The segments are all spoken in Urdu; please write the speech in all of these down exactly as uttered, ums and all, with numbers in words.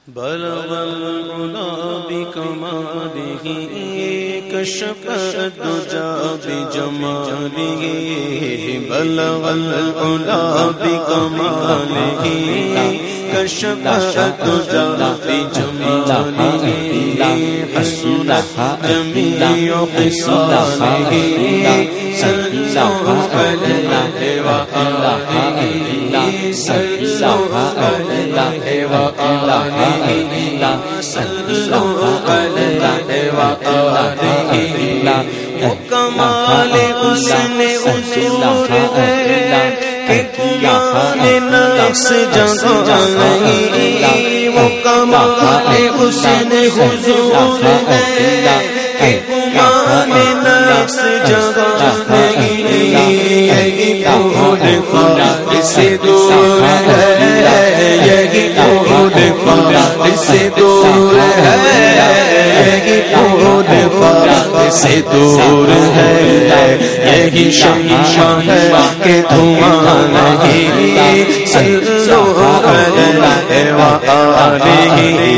بلغ العلا بکمالہ کشف الدجى بجمالہ بلغ العلا بکمالہ کشف الدجى بجمالہ حسن جمیع خصالہ صلوا علیہ وآلہ صلوا علیہ وآلہ صلوا علیہ وآلہ وہ کمال حسن حضور ہے کہ قرآن نفس جگہ نہیں، وہ کمال حسن حضور ہے کہ قرآن نفس جگہ نہیں، یہی پور خاک سے دور ہے، یہی پور خاک سے دور ہے، یہی پور خاک سے دور ہے، یہی شمع ہے کہ دھواں نہیں، صلوا علیہ وآلہ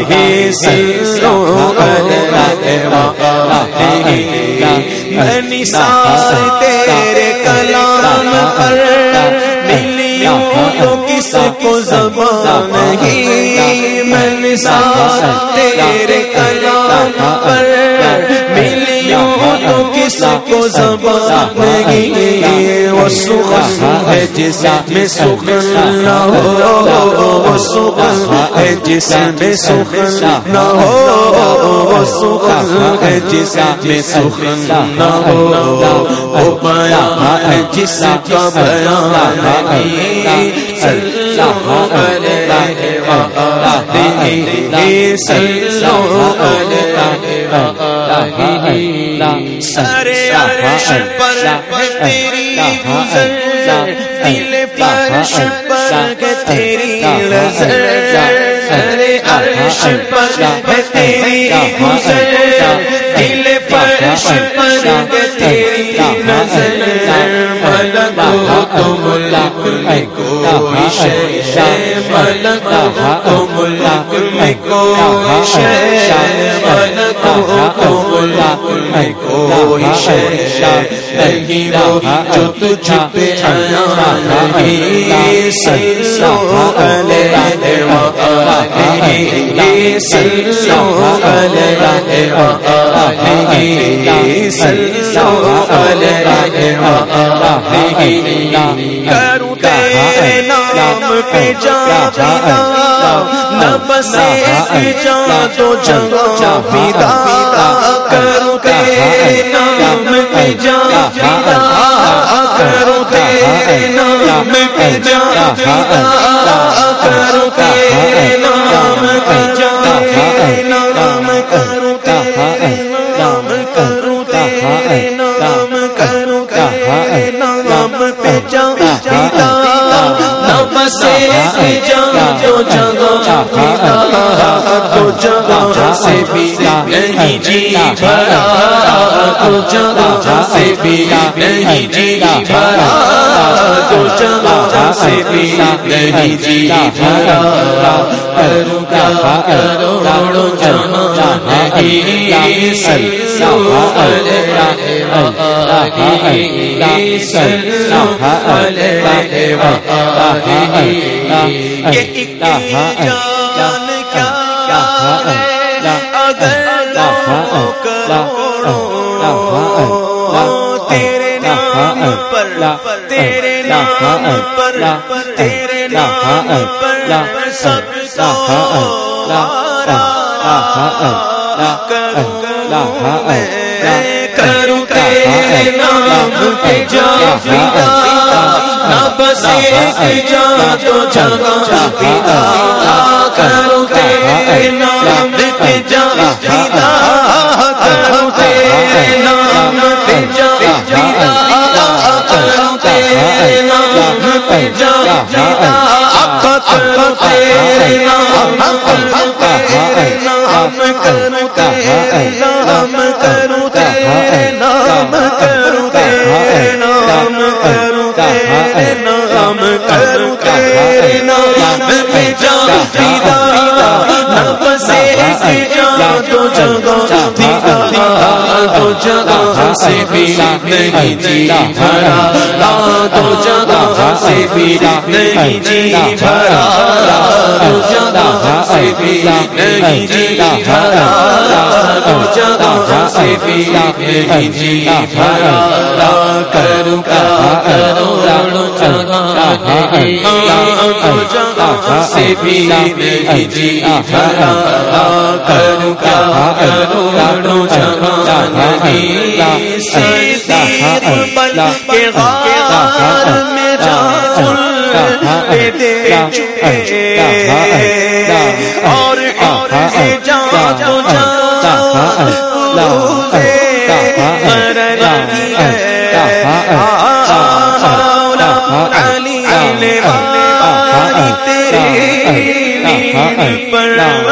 صلوا علیہ وآلہ میں نثار تیرے کلام پر ملیوں تو کس کو زبان نہیں، میں نثار تیرے کلام پر ملیوں تو کس کو زبان نہیں، وہ سخن ہے جس میں سخن نہ ہو، وہ سخن ہے جس میں سخن نہ ہو، وہ سخن ہے جس میں سخن نہ ہو، وہ بیان ہے جس کا بیان نہیں، صلوا علیہ وآلہ صلوا علیہ وآلہ سارے عرش پر ہے تیری گزر، دل فرش پر ہے تیری نظر، سارے عرش پر ہے تیری گزر، دل فرش پر ہے تیری نظر، ملکوت ملک میں کوئی شے، ملکوت ملک میں کوئی شے، ملکوت ملک میں کوئی شے نہیں وہ جو تجھ پہ آیا نہیں، صلوا علیہ وآلہ صلوا علیہ وآلہ صلوا علیہ وآلہ کروں تیرے نام پہ جان فدا، نہ بس ایک جان تو جگہ فدا، کروں تیرے نام پہ جان فدا، کروں تیرے نام پہ جان فدا، کروں تیرے نام پہ جان نام، کروں تیرے نام، کروں تیرے نام، کروں تیرے نام پہ جان فدا، نہ بس ایک جان جو جگہ فدا، تو جگہ سے بھی نہیں جی بھرا، تو جگہ سے بھی نہیں جی بھرا، تو جگہ سے بھی نہیں جی بھرا، کروں کیا کروڑوں جہاں نہیں، صلوا علیہ وآلہ صلوا علیہ وآلہ یہ ایک جان کیا ہے اگر لو کروڑوں تیرے نام پر، تیرے نام پر، تیرے نام پر سب سہارا کروں میں، کروں تیرے نام پہ جان فدا، نہ بس ایک جان تو جگہ فدا، کروں تیرے نام پہ جان فدا، کروں تیرے نام پہ جان فدا، کروں تیرے نام پہ جان فدا، کروں تیرے نام، کروں تیرے نام، کروں تیرے نام، کروں تیرے نام، کروں تیرے نام، کروں تیرے نام، کروں تیرے نام پہ جان فدا، نہ سے بھی نہیں جی بھرا دو جگہ سے بھی نہیں جی بھرا دو جگہ سے بھی نہیں جی بھرا دو جگہ سے بھی نہیں جی بھرا کروں کیا کروں دو جگہ سے بھی نہیں جی بھرا کروں کیا کروں دو جگہ نہیں صدیق بن کے غار میں جان دے چکے اور اور سے جان تو جان علی نے باری تیری نیند پر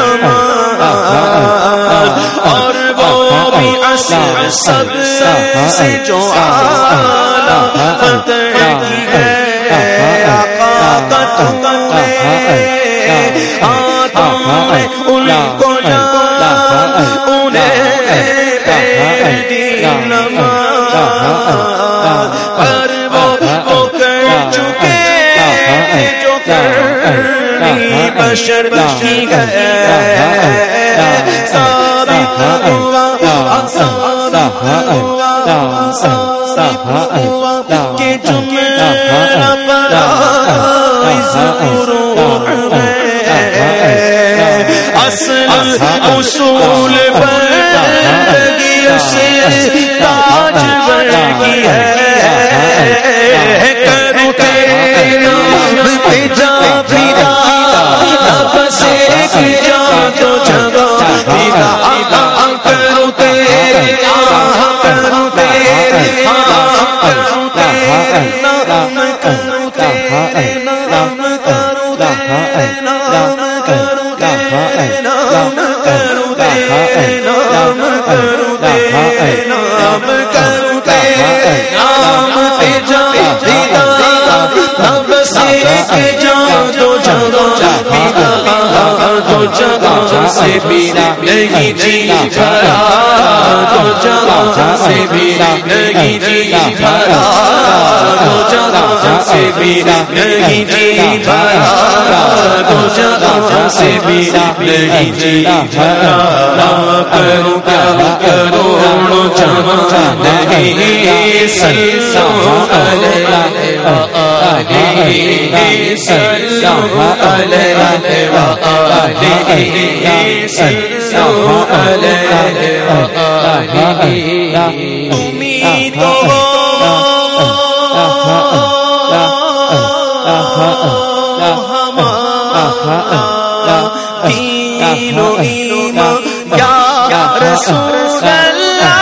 اور وہ بھی اسد سے جو آلہ فتح کی ہے آقا کا تم نے تم نے ان کو جانا انہیں دی نماز پر وہ وہ کر چکے جو کرنی بشر کی ہے ثابت ہوا کہ جملہ فرائض روح میں اصل اصول بندگی سے تاج بندگی ہے کروں تیرے نام پہ جا فدا بس ایک جا تو جگہ فدا کروں تیرے نام کروں تیرے نام کروں تیرے نام کروں تیرے نام کروں تیرے نام کروں تیرے نام کروں تیرے نام کروں تیرے نام کروں تیرے نام پہ جا فدا رب سے کے جا تو جگہ فدا تو جگہ سے بھی نہیں جی بھرا تو جگہ سے بھی نہیں جی بھرا تو جگہ سے بھی نہیں جی بھرا تو جگہ سے بھی نہیں جی بھرا کروں کیا کروں جہاں نہیں سلسلہ علیہ وآلہ سلسلہ علیہ وآلہ سلسلہ علیہ وآلہ امید ہو دین و ایمان یا رسول اللہ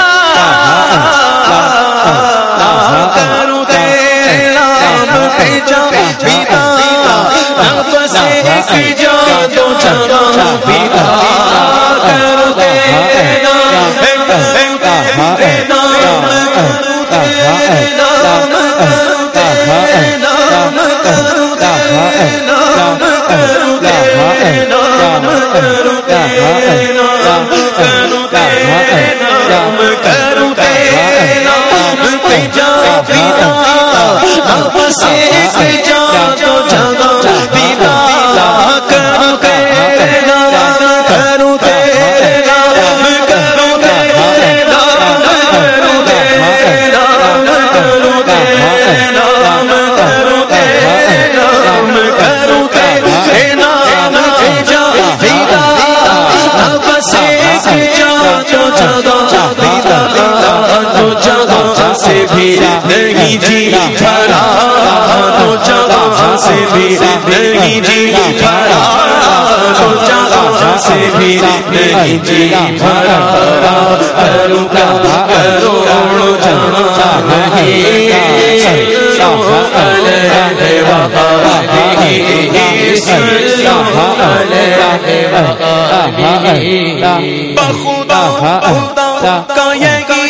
کروں تیرے نام پہ جا فدا رب سے ایک جا تو جگہ فدا کروں تیرے نام کروں تیرے نام کروں تیرے نام کروں تیرے نام کروں تیرے نام کروں تیرے نام کروں تیرے نام کروں تیرے نام کروں تیرے نام پہ جا فدا رب سے ایک جا تو جگہ فدا کروں تیرے نام کروں تیرے نام کروں تیرے نام کروں تیرے نام کروں تیرے نام کروں تیرے نام کروں تیرے نام پہ جا فدا رب سے ایک جا تو جگہ فدا تو جگہ سے بھی نہیں جی بھرا تو جگہ سے بھی نہیں جی بھرا تو جگہ سے بھی نہیں جی بھرا کروں کیا کروں جہاں نہیں سلسلہ علیہ وآلہ سلسلہ علیہ وآلہ بخدا خدا کا یہی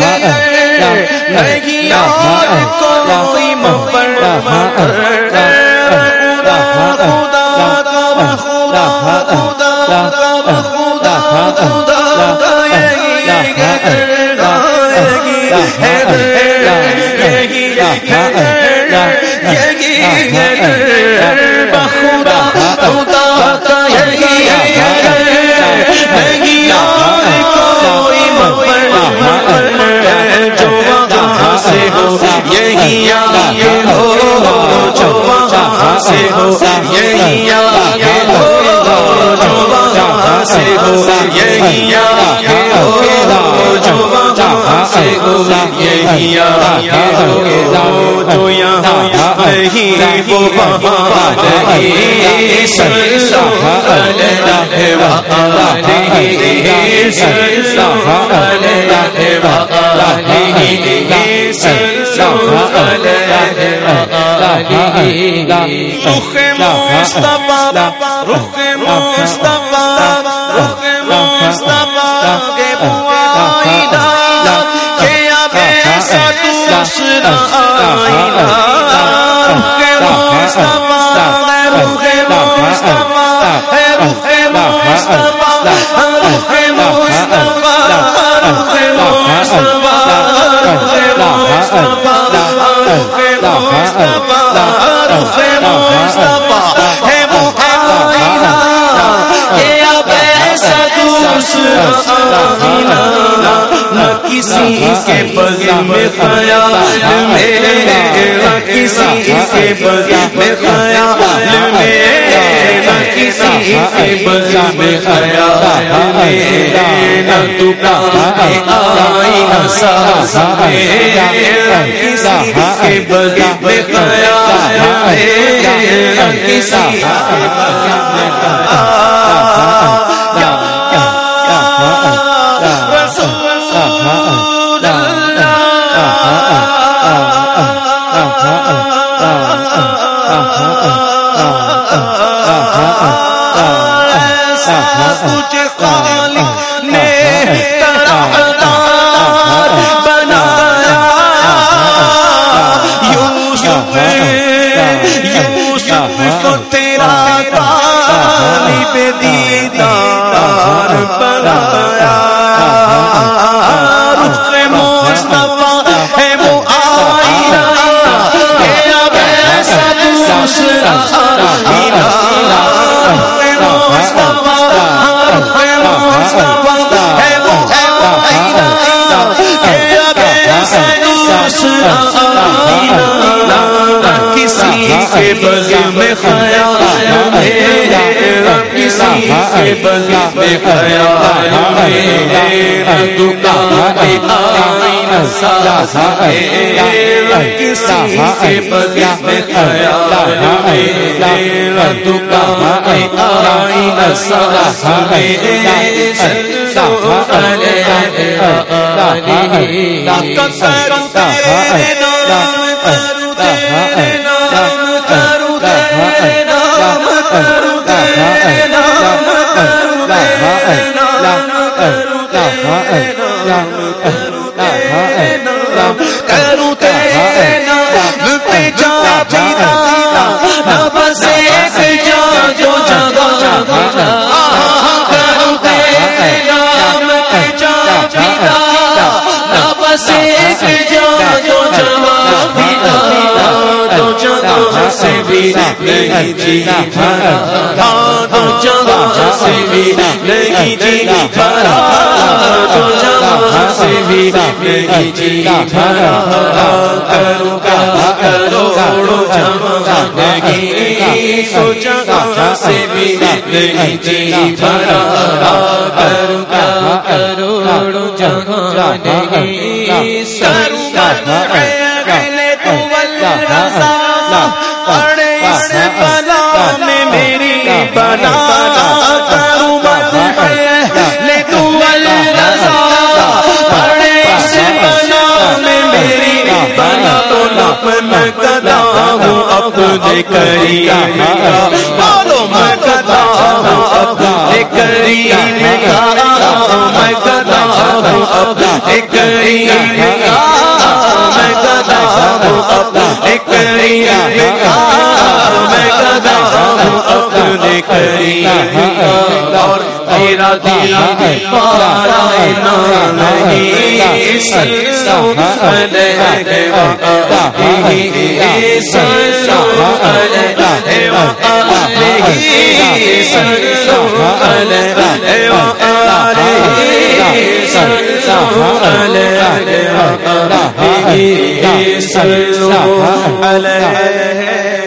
نہیں اور کوئی مفر خدا خدا کا بخدا خدا کا بخدا خدا کا یہی یہی آگے ہو جو وہاں سے ہو یہی آگے ہو جو وہاں سے ہو یہی آگے ہو جو وہاں سے ہو یہی آگے ہو جو یہاں نہیں وہ وہاں نہیں صلو علیہ وآلہ صلو علیہ وآلہ رخ مصطفیٰ رخ مصطفیٰ رخ مصطفیٰ کے بوائنا کہ اب ایسا دوسرا آئینہ رخ مصطفیٰ رخ مصطفیٰ رخ مصطفیٰ رخ مصطفیٰ نہ کسی کے بغیر میں خیال میرا کسی کے بغیر میں خیال میرا کسی کے بغیر میں خیال میرا تو آئی نہ ساز میرا کسی کے بغیر میں خیال میرا کسی کے بغیر میں خیال تجھے خالق نے طرحدار بنایا یوسف یوسف کو تیرا طالب دیدار بنایا رخ مصطفیٰ ہے وہ آئینہ کہ اب ایسا دوسرا آئینہ کسی کے بغیر میں خیال میرا کسی کے بغیر میں خیال میرا دکان آئینہ ساز میرا کسی کے بغیر میں خیال میرا دکان آئینہ ساز میرا صلو علیہ کروں تیرے نام پہ جا پیتا نہ بس ایک جا جو جگہ کروں تیرے نام پہ جا پیتا نہ بس ایک جا جو جگہ پیتا تو جگہ سے بھی نہیں جی بھرا تو جگہ سے بھی نہیں جی بھرا تو جگہ سے بھی نہیں جی بھرا کرو کروڑوں جمع نہیں تو جگہ سے بھی نہیں جی بھرا کرو کروڑوں جمع نہیں سرور پہلے تو والرضا پڑے اس بلا میں میری بلا کروں پہلے تو والرضا پڑے اس بلا میں میری بلا تو لب میں گدا ہوں اپنے کریم کا بولو میں گدا ہوں اپنے کریم کا میں گدا ہوں اپنے کریم کا میں گدا ہوں اپنے کریم کا میں گدا ہوں اپنے کریم کا اور تیرا دیوارہ نہیں صلو علیہ وآلہ صلو علیہ وآلہ صلو علیہ وآلہ صلو علیہ وآلہ صلو علیہ